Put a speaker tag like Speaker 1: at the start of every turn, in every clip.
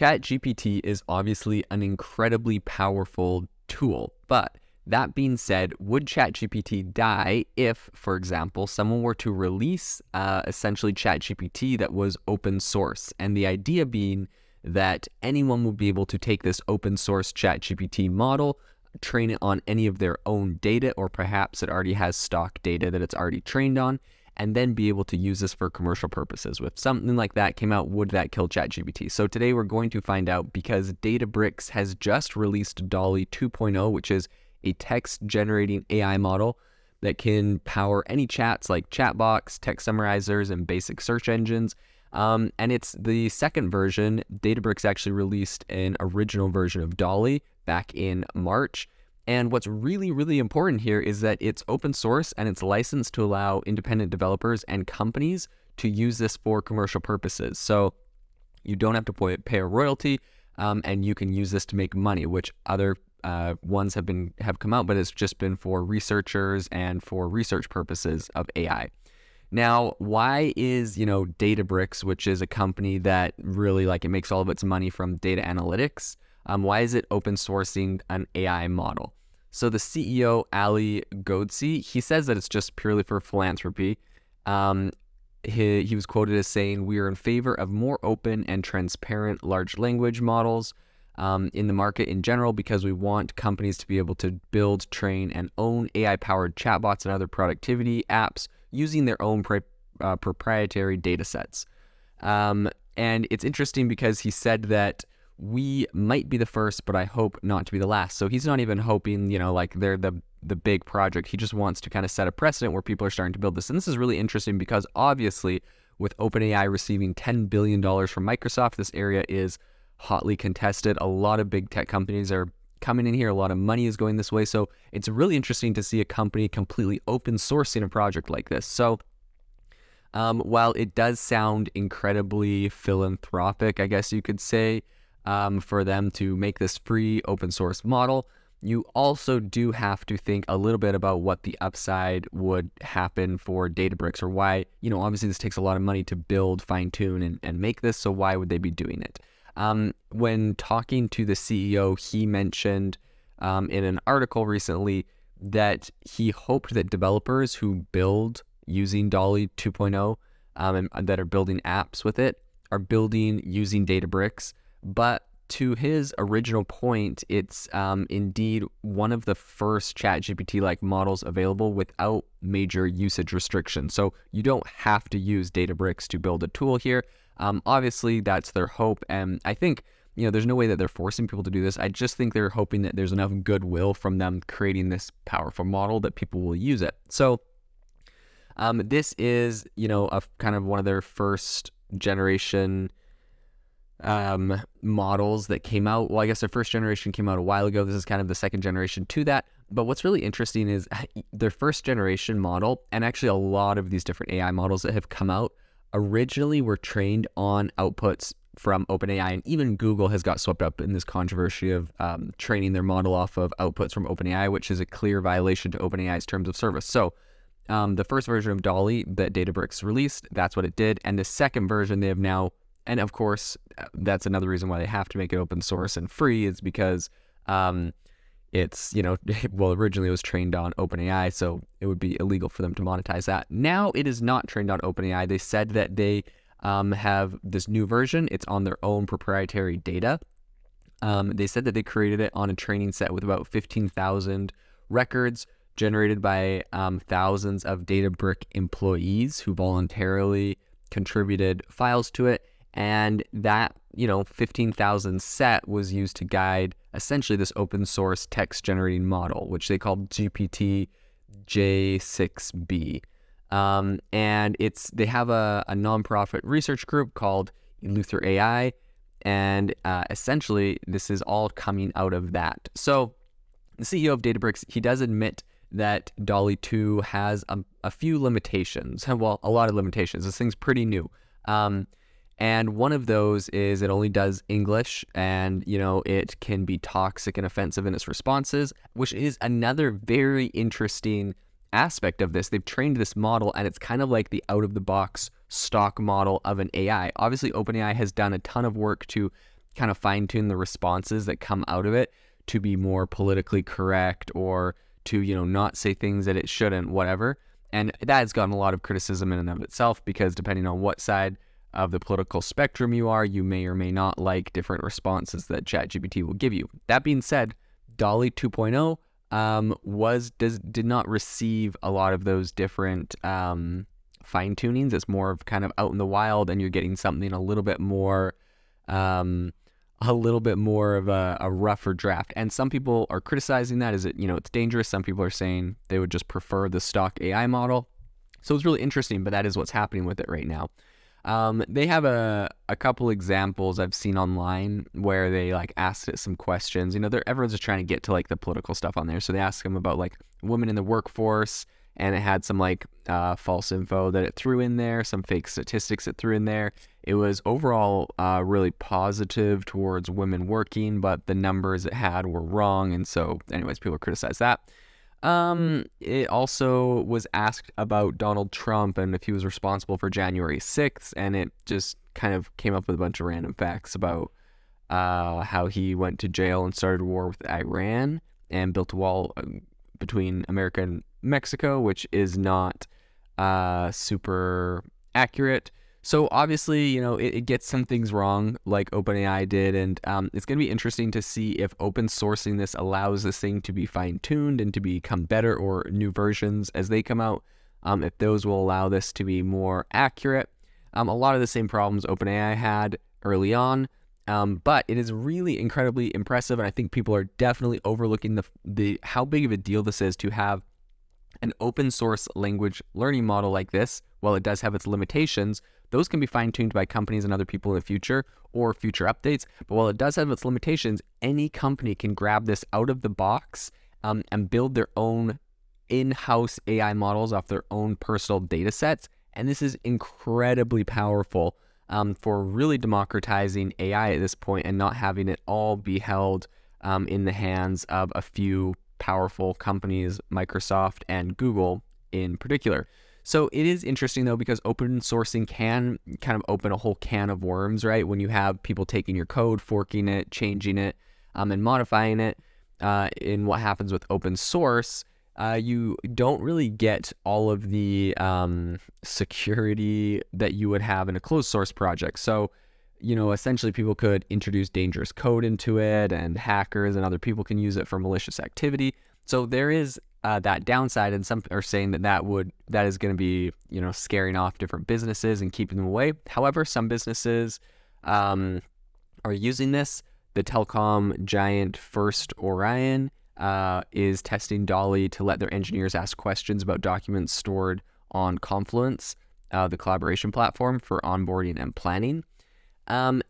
Speaker 1: ChatGPT is obviously an incredibly powerful tool, but that being said, would ChatGPT die if, for example, someone were to release essentially ChatGPT that was open source? And the idea being that anyone would be able to take this open source ChatGPT model, train it on any of their own data, or perhaps it already has stock data that it's already trained on, and then be able to use this for commercial purposes. If something like that came out, would that kill ChatGPT? So today we're going to find out, because Databricks has just released DALL-E 2.0, which is a text generating AI model that can power any chats like chatbots, text summarizers, and basic search engines. And it's the second version. Databricks actually released an original version of DALL-E back in March. And what's really, really important here is that it's open source and it's licensed to allow independent developers and companies to use this for commercial purposes. So you don't have to pay a royalty, and you can use this to make money, which other ones have come out, but it's just been for researchers and for research purposes of AI. Now, why is, Databricks, which is a company that really it makes all of its money from data analytics, why is it open sourcing an AI model? So the CEO, Ali Ghodsi, he says that it's just purely for philanthropy. He was quoted as saying, "We are in favor of more open and transparent large language models in the market in general, because we want companies to be able to build, train, and own AI-powered chatbots and other productivity apps using their own proprietary data sets." And it's interesting because he said that we might be the first, but I hope not to be the last. So he's not even hoping, they're the big project. He just wants to kind of set a precedent where people are starting to build this. And this is really interesting because obviously with OpenAI receiving $10 billion from Microsoft, this area is hotly contested. A lot of big tech companies are coming in here. A lot of money is going this way. So it's really interesting to see a company completely open sourcing a project like this. So while it does sound incredibly philanthropic, I guess you could say, for them to make this free open source model, you also do have to think a little bit about what the upside would happen for Databricks, or why, obviously this takes a lot of money to build, fine tune, and make this. So why would they be doing it? When talking to the CEO, he mentioned in an article recently that he hoped that developers who build using DALL-E 2.0 and that are building apps with it are building using Databricks. But to his original point, it's indeed one of the first ChatGPT-like models available without major usage restrictions. So you don't have to use Databricks to build a tool here. Obviously, that's their hope. And I think, there's no way that they're forcing people to do this. I just think they're hoping that there's enough goodwill from them creating this powerful model that people will use it. So this is, a kind of one of their first generation models that came out. Well, I guess their first generation came out a while ago. This is kind of the second generation to that. But what's really interesting is their first generation model, and actually a lot of these different AI models that have come out, originally were trained on outputs from OpenAI, and even Google has got swept up in this controversy of training their model off of outputs from OpenAI, which is a clear violation to OpenAI's terms of service. So the first version of DALL-E that Databricks released, that's what it did. And the second version they have now, and of course, that's another reason why they have to make it open source and free, is because it's, well, originally it was trained on OpenAI, so it would be illegal for them to monetize that. Now it is not trained on OpenAI. They said that they have this new version. It's on their own proprietary data. They said that they created it on a training set with about 15,000 records generated by thousands of Databricks employees who voluntarily contributed files to it. And that, 15,000 set was used to guide essentially this open source text generating model, which they called GPT J6B. And they have a nonprofit research group called Eleuther AI. And essentially this is all coming out of that. So the CEO of Databricks, he does admit that DALL-E 2 has a few limitations. Well, a lot of limitations. This thing's pretty new. And one of those is it only does English, and, it can be toxic and offensive in its responses, which is another very interesting aspect of this. They've trained this model, and it's kind of like the out-of-the-box stock model of an AI. Obviously, OpenAI has done a ton of work to kind of fine tune the responses that come out of it to be more politically correct or to, not say things that it shouldn't, whatever. And that has gotten a lot of criticism in and of itself, because depending on what side of the political spectrum you are, you may or may not like different responses that ChatGPT will give you. That being said, DALL-E 2.0 did not receive a lot of those different fine tunings. It's more of kind of out in the wild, and you're getting something a little bit more of a rougher draft. And some people are criticizing that as it's dangerous. Some people are saying they would just prefer the stock AI model. So it's really interesting, but that is what's happening with it right now. They have a couple examples I've seen online where they asked it some questions. Everyone's just trying to get to the political stuff on there. So they asked them about women in the workforce, and it had some false info that it threw in there, some fake statistics it threw in there. It was overall really positive towards women working, but the numbers it had were wrong. And so anyways, people criticized that. It also was asked about Donald Trump and if he was responsible for January 6th, and it just kind of came up with a bunch of random facts about how he went to jail and started a war with Iran and built a wall between America and Mexico, which is not super accurate. So obviously, it gets some things wrong like OpenAI did, and it's going to be interesting to see if open sourcing this allows this thing to be fine-tuned and to become better, or new versions as they come out, if those will allow this to be more accurate. A lot of the same problems OpenAI had early on, but it is really incredibly impressive, and I think people are definitely overlooking the how big of a deal this is to have an open source language learning model like this. While it does have its limitations, those can be fine-tuned by companies and other people in the future or future updates. But while it does have its limitations, any company can grab this out of the box and build their own in-house AI models off their own personal data sets. And this is incredibly powerful for really democratizing AI at this point and not having it all be held in the hands of a few powerful companies, Microsoft and Google in particular. So it is interesting though, because open sourcing can kind of open a whole can of worms, right? When you have people taking your code, forking it, changing it, and modifying it. In what happens with open source, you don't really get all of the security that you would have in a closed source project. So, essentially people could introduce dangerous code into it, and hackers and other people can use it for malicious activity. So there is that downside, and some are saying that is going to be, scaring off different businesses and keeping them away. However, some businesses are using this. The telecom giant First Orion is testing DALL-E to let their engineers ask questions about documents stored on Confluence, the collaboration platform for onboarding and planning. The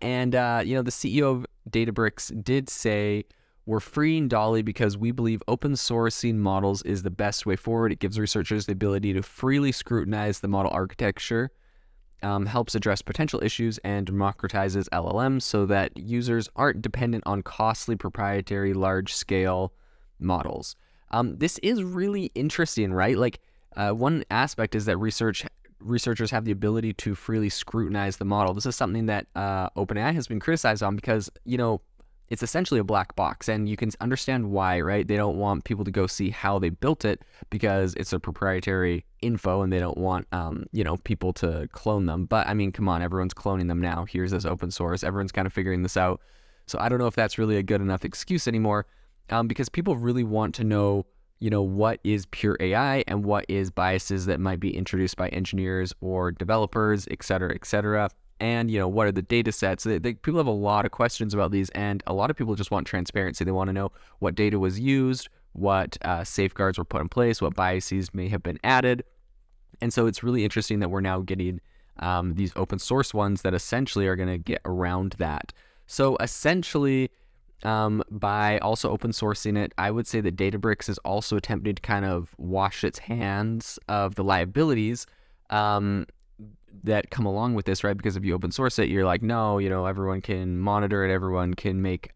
Speaker 1: CEO of Databricks did say, "We're freeing DALL-E because we believe open sourcing models is the best way forward. It gives researchers the ability to freely scrutinize the model architecture, helps address potential issues, and democratizes LLMs so that users aren't dependent on costly proprietary large-scale models." This is really interesting, right? One aspect is that researchers have the ability to freely scrutinize the model. This is something that OpenAI has been criticized on because, it's essentially a black box, and you can understand why, right? They don't want people to go see how they built it because it's a proprietary info, and they don't want, people to clone them. But I mean, come on, everyone's cloning them now. Here's this open source. Everyone's kind of figuring this out. So I don't know if that's really a good enough excuse anymore, because people really want to know, what is pure AI and what is biases that might be introduced by engineers or developers, et cetera, et cetera. And, what are the data sets? People have a lot of questions about these, and a lot of people just want transparency. They want to know what data was used, what safeguards were put in place, what biases may have been added. And so it's really interesting that we're now getting these open source ones that essentially are going to get around that. So essentially, by also open sourcing it, I would say that Databricks is also attempting to kind of wash its hands of the liabilities that come along with this, right? Because if you open source it, you're like, no, everyone can monitor it, everyone can make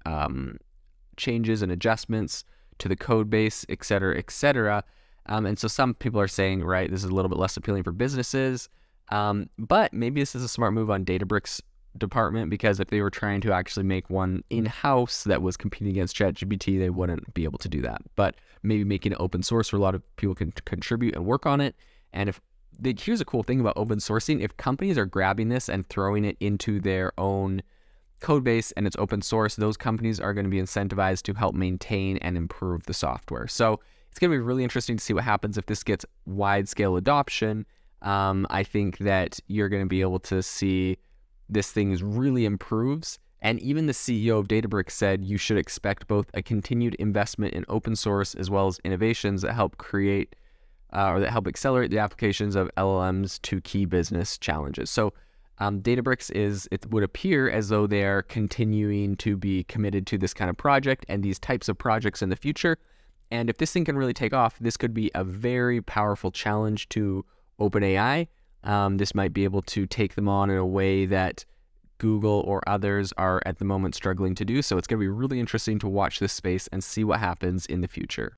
Speaker 1: changes and adjustments to the code base, et cetera, et cetera. And so some people are saying, right, this is a little bit less appealing for businesses, but maybe this is a smart move on Databricks department, because if they were trying to actually make one in-house that was competing against ChatGPT, they wouldn't be able to do that. But maybe making it open source where a lot of people can contribute and work on it. And here's a cool thing about open sourcing: if companies are grabbing this and throwing it into their own code base and it's open source, those companies are going to be incentivized to help maintain and improve the software. So it's going to be really interesting to see what happens if this gets wide scale adoption. I think that you're going to be able to see this thing really improves. And even the CEO of Databricks said you should expect both a continued investment in open source as well as innovations that help create or that help accelerate the applications of LLMs to key business challenges. So Databricks it would appear as though they are continuing to be committed to this kind of project and these types of projects in the future. And if this thing can really take off, this could be a very powerful challenge to OpenAI. This might be able to take them on in a way that Google or others are at the moment struggling to do. So it's going to be really interesting to watch this space and see what happens in the future.